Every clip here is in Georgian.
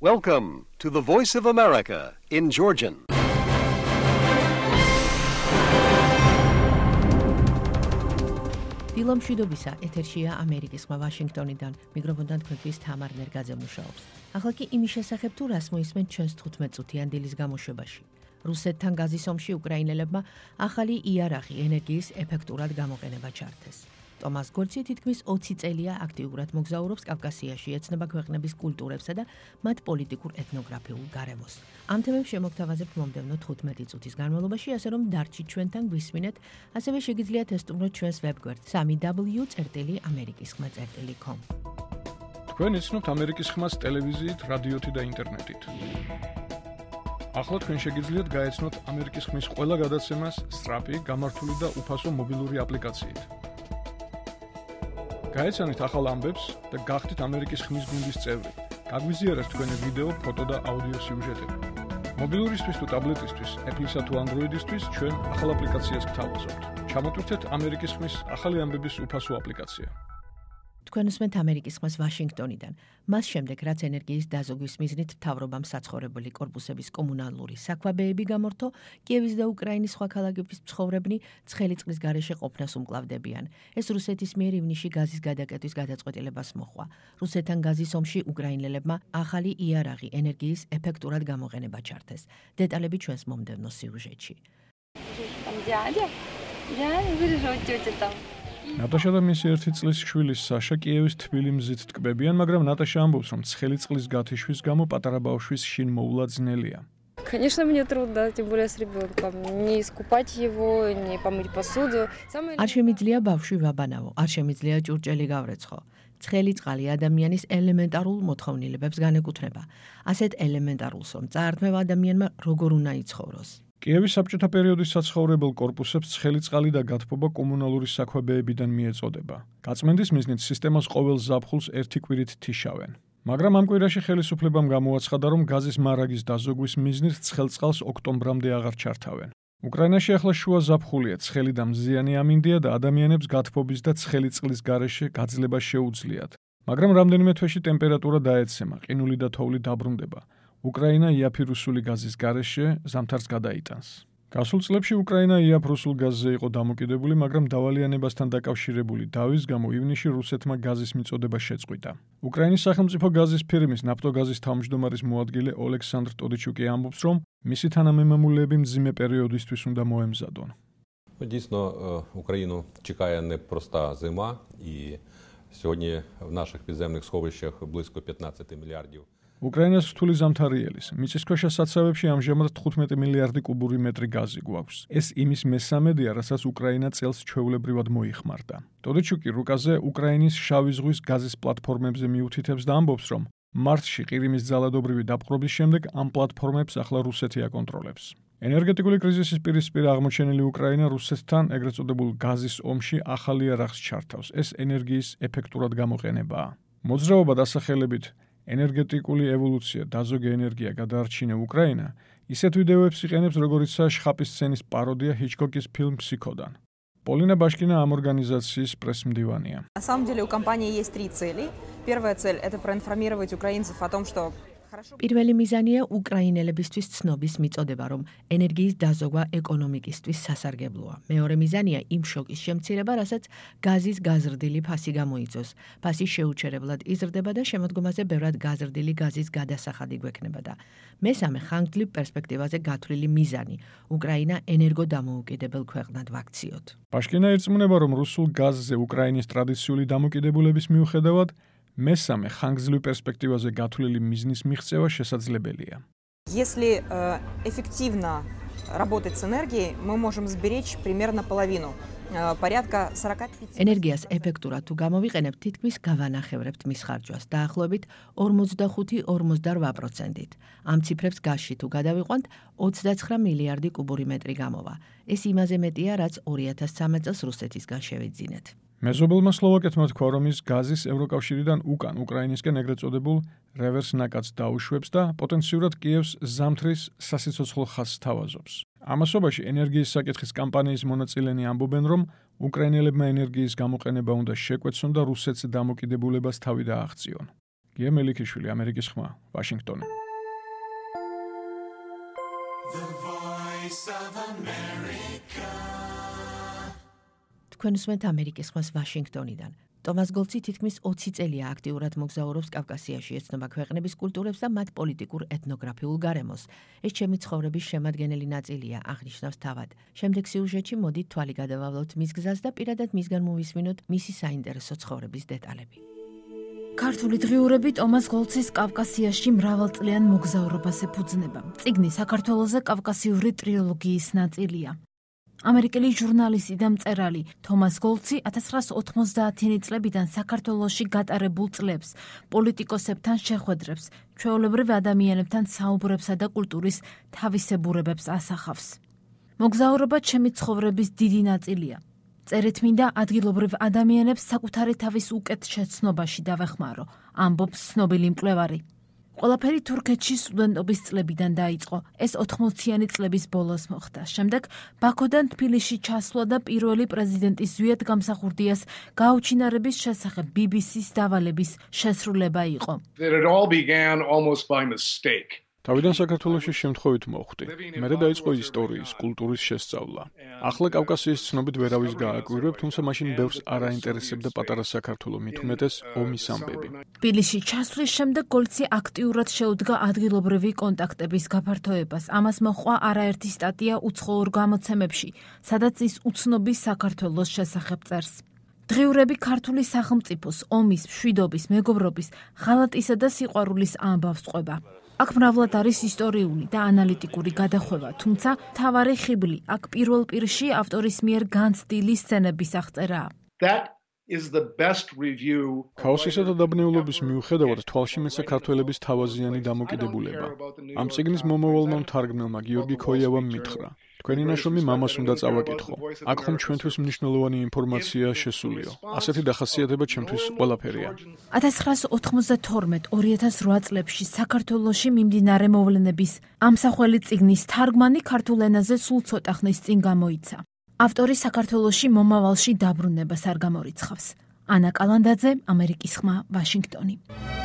Welcome to the Voice of America in Georgian. დილო მშვიდობისა, ეთერშია ამერიკის ხმა ვაშინგტონიდან. მიკროფონთან თქვენთვის თამარ ნერგაძე მუშაობს. ახლა კი იმის შესახებ თუ რას მოისმენთ ჩვენს 15 წუთიან დილის გამოშვებაში. რუსეთთან გაზის ომში უკრაინელებმა ახალი იარაღი ენერგიის ეფექტურად გამოყენება ჩართეს. ტომას გორცი თითქმის 20 წელია აქტიურად მოგზაურობს კავკასიაში, ეცნობა ქვეყნების კულტურებსა და მათ პოლიტიკურ ეთნოგრაფიულ გარემოს. ამ თემებს შემოგთავაზებთ მომდევნო 15 წუთის განმავლობაში, ასე რომ დარჩით ჩვენთან გვისმინეთ, ასევე შეგიძლიათ ესტუმროთ ჩვენს ვებგვერდს www.amerikiskhma.com. თქვენ იცნობთ ამერიკის ხმას ტელევიზიით, რადიოთი და ინტერნეტით. ახლა თქვენ შეგიძლიათ გაეცნოთ ამერიკის ხმის ყველა გადაცემას სწრაფი, გამართული და უფასო მობილური აპლიკაციით. გაეცანით ახალ ამბებს და გახდით ამერიკის ხმის გუნდის წევრი. გაგვიზიარეთ თქვენი ვიდეო, ფოტო და აუდიო სიუჟეტები. მობილურისთვის თუ ტაბლეტისთვის, Apple-ისა თუ Android-ისთვის ჩვენ ახალ აპლიკაციას გთავაზობთ. ჩამოტვირთეთ ამერიკის ხმის ახალი ამბების უფასო აპლიკაცია. თქვენ უსმენთ ამერიკის ხმას ვაშინგტონიდან. მას შემდეგ, რაც ენერგიის დაზოგვის მიზნით მთავრობამ საცხოვრებელი კორპუსების კომუნალური საქმეები გამორთო, კიევის და უკრაინის სხვა ქალაქების მცხოვრებნი ცხელი წყლის გარეშე ყოფნას უმკლავდებიან. ეს რუსეთის მიერ ივნისში გაზის გადაკეტვის გადაწყვეტილებას მოჰყვა. რუსეთთან გაზის ომში უკრაინელებმა ახალი იარაღი ენერგიის ეფექტურად გამოყენება ჩართეს. დეტალები ჩვენს მომდევნო სიუჟეტში. ნატაშა და მისი 1 წლის შვილი საშა კიევის თბილი მზით ტკბებიან, მაგრამ ნატაშა ამბობს, რომ ცხელი წყლის გათიშვის გამო პატარა ბავშვის შინ მოულა ძნელია. Конечно, мне трудно, тем более с ребенком. Не искупать его, не помыть посуду. არ შემიძლია ბავშვი ვაბანავო, არ შემიძლია ჭურჭელი გავრეცხო. ცხელი წყალი ადამიანის ელემენტარულ მოთხოვნილებებს განეკუთვნება. ასეთ ელემენტარულს, რომ წაართმევა ადამიანმა როგორ უნდა იცხოვროს. კიევის საბჭოთა პერიოდის საცხოვრებელ კორპუსებს ცხელი წყალი და გათბობა კომუნალური საქმეებიდან მიეწოდება. გაწმენდის მიზნით სისტემას ყოველ ზაფხულს ერთი კვირით თიშავენ. მაგრამ ამ კვირაში ხელისუფლებამ გამოაცხადა, რომ გაზის მარაგის დაზოგვის მიზნით ცხელ წყალს ოქტომბრამდე აღარ ჩართავენ. უკრაინაში ახლა შუა ზაფხულია, ცხელი და მზიანი ამინდია და ადამიანებს გათბობის და ცხელი წყლის გარეშე გაძლება შეუძლიათ. მაგრამ რამდენიმე თვეში ტემპერატურა დაეცემა, ყინული და თოვლი დაბრუნდება. უკრაინა იაფი-რუსული გაზის გარეშე ზამთარს გადაიტანს. გასულ წლებში უკრაინა იაფ-რუსულ გაზზე იყო დამოკიდებული, მაგრამ დავალიანებასთან დაკავშირებული დავის გამო ივნისში რუსეთმა გაზის მიწოდება შეწყვიტა. უკრაინის სახელმწიფო გაზის ფირმის ნაფტოგაზის თავმჯდომარის მოადგილე ოლექსანდრ ტოდიჩუკი ამბობს, რომ მისი თანამემამულეები მძიმე პერიოდისთვის უნდა მოემზადონ. Дійсно, Україну чекає непроста зима, і сьогодні в наших підземних сховищах близько 15 мільярдів. უკრაინას რთული ზამთარი ელის. მიწისქვეშა საცავებში ამჟამად 15 მილიარდი კუბური მეტრი გაზი გვაქვს. ეს იმის მესამედია, რასაც უკრაინა წელს ჩვეულებრივად მოიხმარდა. ტოდიჩუკი რუკაზე უკრაინის შავი ზღვის გაზის პლატფორმებზე მიუთითებს და ამბობს, რომ მარტში ყირიმის ძალადობრივი დაპყრობის შემდეგ ამ პლატფორმებს ახლა რუსეთი აკონტროლებს. ენერგეტიკული კრიზისის პირისპირ აღმოჩენილი უკრაინა რუსეთთან ეგრეთ წოდებულ გაზის ომში ახალ იარაღს ჩართავს. ეს ენერგიის ეფექტურად გამოყენებაა. მოძრაობა დასახელებით ენერგეტიკული ევოლუცია, დაზოგი ენერგია გადაარჩინე უკრაინა, ისეთ ვიდეოებს იყენებს, როგორიცაა შხაპის სცენის пародия ჰიჩკოკის ფილმ „Психодан“. პოლინა ბაშკინა ამ ორგანიზაციის პრესმდივანია. На самом деле у компании есть 3 цели. Первая цель – это проинформировать украинцев о том, что პირველი მიზანია უკრაინელებისთვის ცნობის მიწოდება, რომ ენერგიის დაზოგვა ეკონომიკისთვის სასარგებლოა. მეორე მიზანია იმ შოკის შემცირება, რასაც გაზის გაზრდილი ფასი გამოიწვევს. ფასი შეუჩერებლად იზრდება და შემოდგომაზე ბევრად გაზრდილი გაზის გადასახადი გვექნება და მესამე ხანგრძლივ პერსპექტივაზე გათვლილი მიზანი უკრაინა ენერგოდამოუკიდებელ ქვეყნად ვაქციოთ. ბაშკინა ირწმუნება, რომ რუსულ გაზზე უკრაინის ტრადიციული დამოკიდებულების მიუხედავად მესამე ხანგრძლივ პერსპექტივაზე გათვლილი მიზნის მიღწევა შესაძლებელია. если эффективно работать с энергией, мы можем сберечь примерно половину. порядка 45. ენერგიას ეფექტურად თუ გამოვიყენებთ, თითქმის გავანახევრებთ მის ხარჯვას, დაახლოებით 45-48%-ით. ამ ციფრებს გაზში თუ გადავიყვანთ, 29 მილიარდი კუბური მეტრი გამოვა. ეს იმაზე მეტია, რაც 2013 წელს რუსეთისგან შევიძინეთ. მეზობელმა სლოვაკეთმა თქვა, რომ ის გაზის ევროკავშირიდან უკან უკრაინისკენ ეგრეთ წოდებულ რევერს ნაკადს დაუშვებს და პოტენციურად კიევს ზამთრის სასიცოცხლო ხაზს თავაზობს. ამასობაში ენერგიის საკითხის კამპანიის მონაწილენი ამბობენ, რომ უკრაინელებმა ენერგიის გამოყენება უნდა შეკვეცონ და რუსეთს დამოკიდებულებას თავი დააღწიონ. გია მელიქიშვილი, ამერიკის ხმა, ვაშინგტონი. თქვენ უსმენთ ამერიკის ხმას ვაშინგტონიდან. ტომას გოლცი თითქმის 20 წელია აქტიურად მოგზაურობს კავკასიაში, ეცნობა ქვეყნების კულტურებს და მათ პოლიტიკურ ეთნოგრაფიულ გარემოს. ეს ჩემი ცხოვრების შემადგენელი ნაწილია, აღნიშნავს თავად. შემდეგ სიუჟეტში მოდით თვალი გადავავლოთ მის გზას და პირადად მისგან მოვისმინოთ მისი საინტერესო ცხოვრების დეტალები. ქართული დღიურები ტომას გოლცის კავკასიაში მრავალწლიან მოგზაურობას ეფუძნება. წიგნი საქართველოზე კავკასიური ტრილოგიის ნაწილია. ამერიკელი ჟურნალისტი და მწერალი თომას გოლცი 1990-იანი წლებიდან საქართველოში გატარებულ წლებს, პოლიტიკოსებთან შეხვედრებს, ჩვეულებრივ ადამიანებთან საუბრებსა და კულტურის თავისებურებებს ასახავს. მოგზაურობა ჩემი ცხოვრების დიდი ნაწილია. წერეთ მინდა ადგილობრივ ადამიანებს საკუთარი თავის უკეთ შეცნობაში დავეხმარო, ამბობს ცნობილი მკვლევარი. ყველაფერი თურქეთში სტუდენტობის წლებიდან დაიწყო. ეს 80-იანი წლების ბოლოს მოხდა. შემდეგ ბაქოდან თბილისში ჩასვლა და პირველი პრეზიდენტის ზვიად გამსახურდიას გაუჩინარების შესახებ BBC-ს დავალების შესრულება იყო. It all began almost by mistake. თავიდან საქართველოში შემთხვევით მოხვდი. მერე დაიწყო ისტორიის, კულტურის შესწავლა. ახლა კავკასიის ცნობით ვერავის გააკვირვებ, თუმცა მაშინ ბევრს არ აინტერესებდა პატარა საქართველო, მით უმეტეს ომის ამბები. თბილისში ჩასვლის შემდეგ გოლცი აქტიურად შეუდგა ადგილობრივი კონტაქტების გაფართოებას. ამას მოჰყვა არაერთი სტატია უცხოურ გამოცემებში, სადაც ის უცნობი საქართველოს შესახებ წერს. დღიურები ქართული სახელმწიფოს, ომის, მშვიდობის, მეგობრობის, ღალატისა და სიყვარულის ამბავს ყვება. აქ მრავლად არის ისტორიული და ანალიტიკური გადახვევა, თუმცა მთავარი ხიბლი აქ პირველ პირში ავტორის მიერ განცდილი სცენების აღწერაა. That is the best review. ქაოსისა და დაბნეულობის მიუხედავად თვალში მეცა ქართველების თავაზიანი დამოკიდებულება. ამ წიგნის მომავალმა მთარგმნელმა გიორგი ქოიავამ მითხრა: თქვენი ნაშრომი მამას უნდა წავაკითხო. აქ ხომ ჩვენთვის მნიშვნელოვანი ინფორმაცია შესულიო. ასეთი დახასიათება ჩემთვის ყველაფერია. 1992-2008 წლებში საქართველოში მიმდინარე მოვლენების ამსახველი წიგნის თარგმანი ქართულ ენაზე სულ ცოტა ხნის წინ გამოიცა. ავტორი საქართველოში მომავალში დაბრუნებას არ გამორიცხავს. ანა კალანდაძე, ამერიკის ხმა, ვაშინგტონი.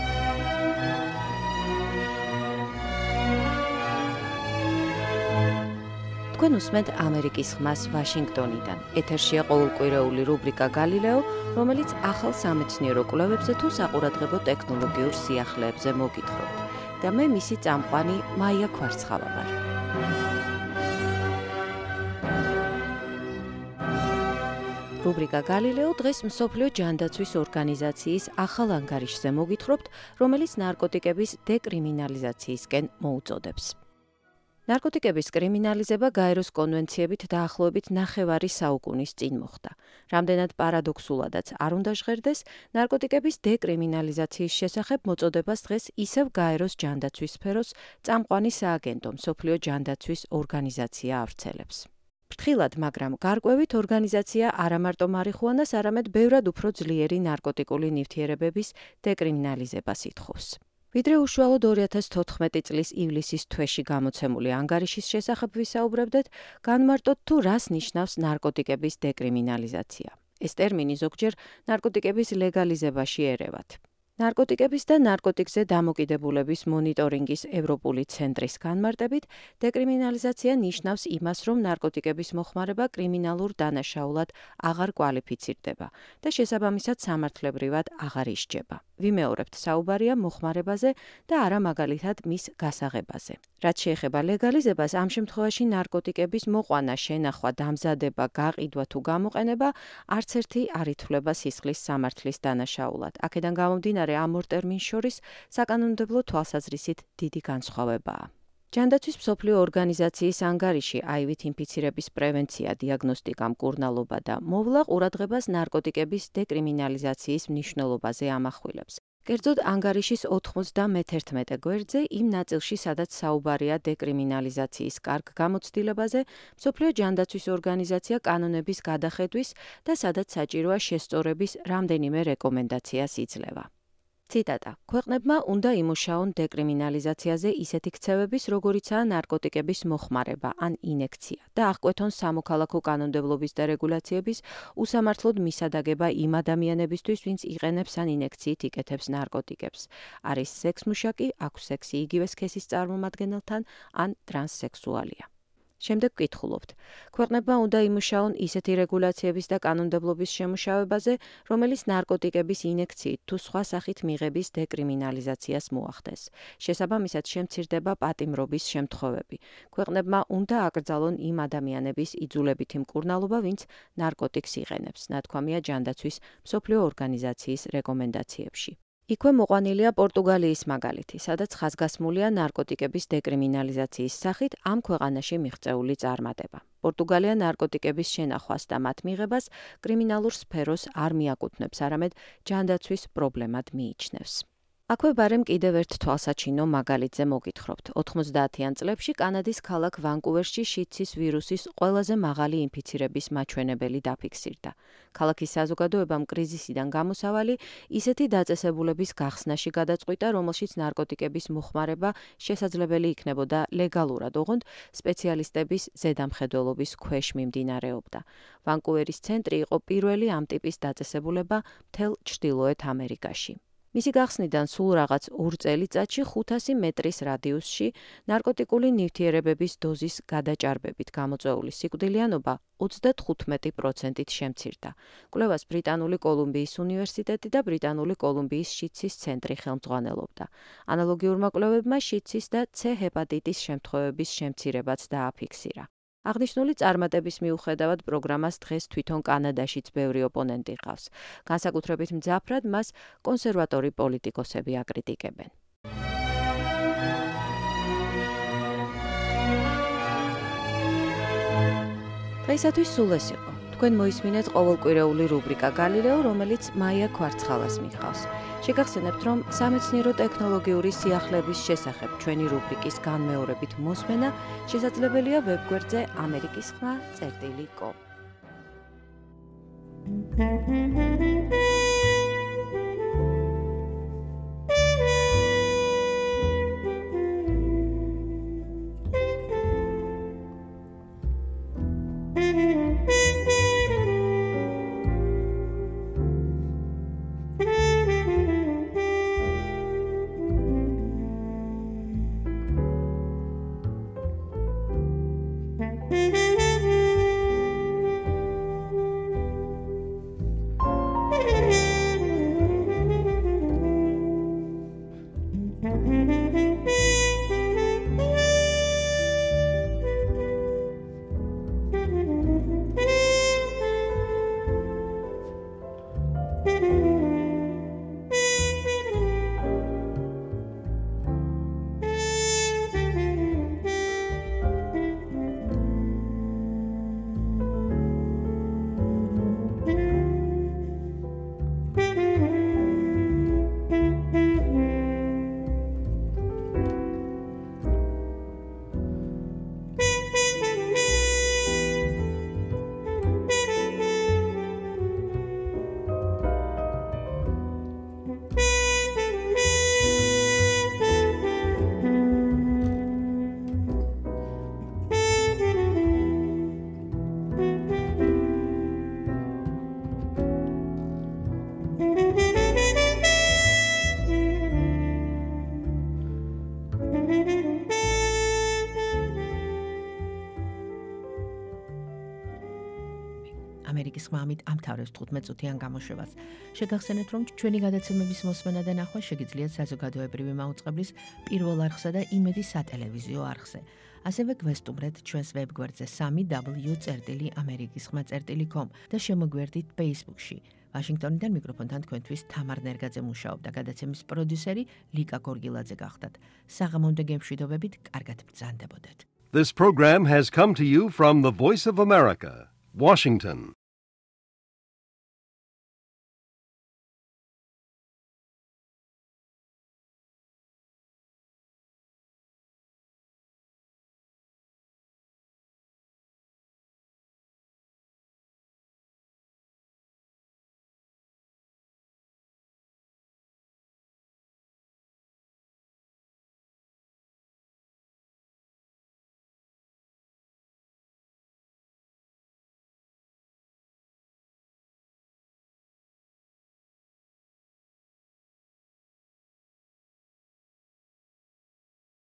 თქვენ უსმენთ ამერიკის ხმას ვაშინგტონიდან. ეთერშია ყოველკვირეული რუბრიკა გალილეო, რომელიც ახალ სამეცნიერო კვლევებზე თუ საყურადღებო ტექნოლოგიურ სიახლეებზე მოგითხრობთ. და მე მისი წამყვანი მაია ქვარცხავა ვარ. რუბრიკა გალილეო დღეს მსოფლიო ჯანდაცვის ორგანიზაციის ახალ ანგარიშზე მოგითხრობთ, რომელიც ნარკოტიკების დეკრიმინალიზაციისკენ მოუწოდებს. ნარკოტიკების კრიმინალიზება გაეროს კონვენციებით დაახლოებით 9 საუკუნის წინ მოხდა. რამდენად პარადოქსულადაც არ უნდა ჟღერდეს, ნარკოტიკების დეკრიმინალიზაციის შესახებ მოწოდებას დღეს ისევ გაეროს ჯანდაცვის სფეროს წამყვანი სააგენტო მსოფლიო ჯანდაცვის ორგანიზაცია ავრცელებს. ფრთხილად, მაგრამ გარკვევით ორგანიზაცია არამარტო მარიხუანას, არამედ ბევრად უფრო ძლიერი ნარკოტიკული ნივთიერებების დეკრიმინალიზებას ითხოვს. ვიდრე უშუალოდ 2014 წლის ივლისის თვეში გამოცემული ანგარიშის შესახებ ვისაუბრებდეთ, განმარტოთ თუ რას ნიშნავს ნარკოტიკების დეკრიმინალიზაცია. ეს ტერმინი ზოგჯერ ნარკოტიკების ლეგალიზებაში ერევათ. ნარკოტიკების და ნარკოტიკზე დამოკიდებულების მონიტორინგის ევროპული ცენტრის განმარტებით, დეკრიმინალიზაცია ნიშნავს იმას, რომ ნარკოტიკების მოხმარება კრიმინალურ დანაშაულად აღარ კვალიფიცირდება და შესაბამისად სამართლებრივად აღარ ისჯება. ვიმეორებთ, საუბარია მოხმარებაზე და არა მაგალითად მის გასაღებაზე. რაც შეეხება ლეგალიზებას, ამ შემთხვევაში ნარკოტიკების მოყვანა, შენახვა, დამზადება, გაყიდვა თუ გამოყენება არც ერთი არ ითვლება სისხლის სამართლის დანაშაულად. აქედან გამომდინარე, ამ ორ ტერმინს შორის საკანონმდებლო თვალსაზრისით დიდი განსხვავებაა. ჯანდაცვის მსოფლიო ორგანიზაციის ანგარიში აივით ინფიცირების პრევენცია, დიაგნოსტიკა, მკურნალობა და მოვლა ყურადღებას ნარკოტიკების დეკრიმინალიზაციის მნიშვნელობაზე ამახვილებს. კერძოდ ანგარიშის 91 გვერდზე იმ ნაწილში, სადაც საუბარია დეკრიმინალიზაციის კარგ გამოცდილებაზე, მსოფლიო ჯანდაცვის ორგანიზაცია კანონების გადახედვის და სადაც საჭიროა შესწორების რამდენიმე რეკომენდაციას იძლევა. ციტატა: "ქვეყნებმა უნდა იმუშაონ დეკრიმინალიზაციაზე ისეთი ქცევების, როგორიცაა ნარკოტიკების მოხმარება ან ინექცია და აღკვეთონ სამოქალაქო კანონმდებლობის და რეგულაციების უსამართლოდ მისადაგება იმ ადამიანებისთვის, ვინც იყენებს ან ინექციით იკეთებს ნარკოტიკებს. არის სექსმუშაკი, აქვს სექსი იგივე სქესის წარმომადგენელთან ან ტრანსსექსუალია." შემდეგ ვკითხულობთ: ქვეყნებმა უნდა იმუშაონ ისეთი რეგულაციების და კანონმდებლობის შემუშავებაზე, რომელიც ნარკოტიკების ინექციით თუ სხვა სახით მიღების დეკრიმინალიზაციას მოახდენს. შესაბამისად, შემცირდება პატიმრობის შემთხვევები. ქვეყნებმა უნდა აკრძალონ იმ ადამიანების იძულებითი მკურნალობა, ვინც ნარკოტიკს იყენებს, ნათქვამია ჯანდაცვის მსოფლიო ორგანიზაციის რეკომენდაციებში. იქვე მოყვანილია პორტუგალიის მაგალითი, სადაც ხაზგასმულია ნარკოტიკების დეკრიმინალიზაციის სახით ამ ქვეყანაში მიღწეული წარმატება. პორტუგალია ნარკოტიკების შენახვას და მათ მიღებას კრიმინალურ სფეროს არ მიაკუთვნებს, არამედ ჯანდაცვის პრობლემად მიიჩნევს. აქვე ბარემ კიდევ ერთ თვალსაჩინო მაგალითზე მოგითხრობთ. 90-იან წლებში კანადის ქალაქ ვანკუვერში შიდსის ვირუსის ყველაზე მაღალი ინფიცირების მაჩვენებელი დაფიქსირდა. ქალაქის საზოგადოებამ კრიზისიდან გამოსავალი ისეთი დაწესებულების გახსნაში გადაწყვიტა, რომელშიც ნარკოტიკების მოხმარება შესაძლებელი იქნებოდა ლეგალურად, ოღონდ სპეციალისტების ზედამხედველობის ქვეშ მიმდინარეობდა. ვანკუვერის ცენტრი იყო პირველი ამ ტიპის დაწესებულება მთელ ჩრდილოეთ ამერიკაში. მისი გახსნიდან სულ რაღაც 2 წელიწადში 500 მეტრის რადიუსში ნარკოტიკული ნივთიერებების დოზის გადაჭარბებით გამოწვეული სიკვდილიანობა 35%-ით შემცირდა. კვლევას ბრიტანული კოლუმბიის უნივერსიტეტი და ბრიტანული კოლუმბიის შიდსის ცენტრი ხელმძღვანელობდა. ანალოგიურმა კვლევებმა შიდსის და C ჰეპატიტის შემთხვევების შემცირებაც დააფიქსირა. აღნიშნული წარმატების მიუხედავად პროგრამას დღეს თვითონ კანადაშიც ბევრი ოპონენტი ჰყავს. განსაკუთრებით მძაფრად მას კონსერვატორი პოლიტიკოსები აკრიტიკებენ. დღეისათვის სულ ეს იყო. თქვენ მოისმინეთ ყოველკვირეული რუბრიკა გალილეო, რომელიც მაია ქვარცხალას მიჰყავს. შეგახსენებთ, რომ სამეცნიერო ტექნოლოგიური სიახლეების შესახებ ჩვენი რუბრიკის განმეორებით მოსმენა შესაძლებელია ვებგვერდზე amerikiskhma.com. ამერიკის ხმამით ამთავრებს 15 წუთიან გამოშვებას. შეგახსენეთ, რომ ჩვენი გადაცემების მოსმენა და ნახვა შეგიძლიათ საზოგადოებრივი მაუწყებლის პირველ არხსა და იმედის სატელევიზიო არხზე. ასევე გვესტუმრეთ ჩვენს ვებგვერდზე 3w.amerikiskhma.com და შემოგვერდით Facebook-ში. ვაშინგტონიდან მიკროფონთან თქვენთვის თამარ ნერგაძე მუშაობდა. გადაცემის პროდიუსერი ლიკა გორგილაძე გახდათ. საღამომდე გემშვიდობებით, კარგად ბრძანდებოდეთ. This program has come to you from the Voice of America, Washington.